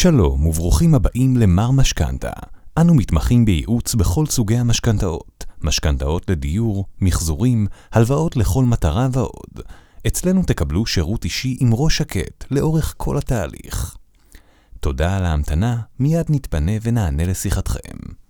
שלום וברוכים הבאים למר משכנתה. אנו מתמחים בייעוץ בכל סוגי המשכנתאות, משכנתאות לדיור, מחזורים, הלוואות לכל מטרה ועוד. אצלנו תקבלו שירות אישי עם ראש שקט לאורך כל התהליך. תודה על ההמתנה, מיד נתפנה ונענה לשיחתכם.